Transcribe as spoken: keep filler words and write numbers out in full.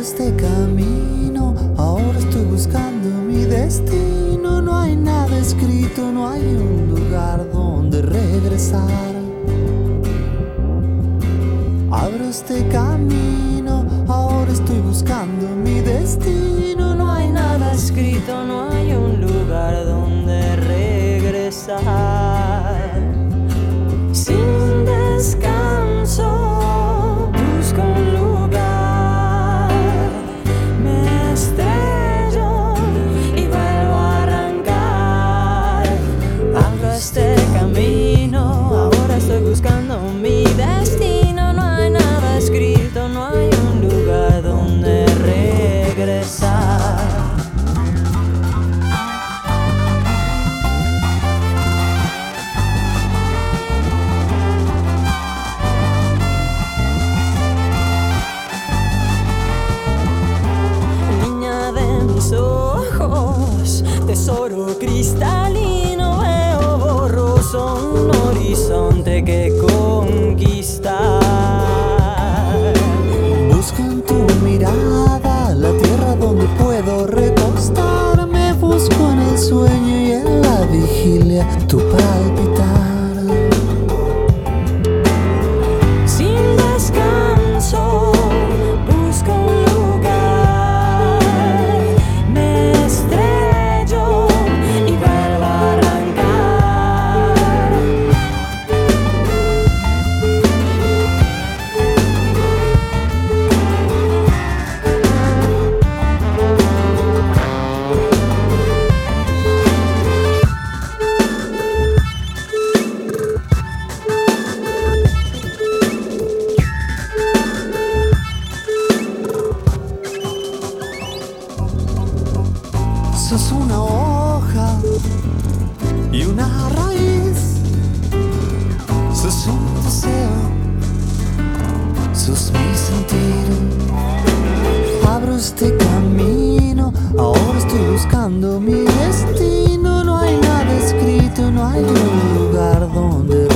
este camino, ahora estoy buscando mi destino. No hay nada escrito, no hay un lugar donde regresar. Abro este camino, ahora estoy buscando mi destino. No hay nada escrito, no hay un lugar donde regresar. Sin descanso busco un lugar, me estrello y vuelvo a arrancar. Abro este camino, ahora estoy buscando mi destino. No hay nada escrito, no hay un lugar donde regresar. Ojos, tesoro cristalino, veo borroso un horizonte que conquistar. Busco en tu mirada la tierra donde puedo recostarme. Busco en el sueño y en la vigilia tu palpitar. Sin descanso busco un sos una hoja y una raíz, sos un deseo, sos mi sentir. Abro este camino, ahora estoy buscando mi destino. No hay nada escrito, no hay un lugar donde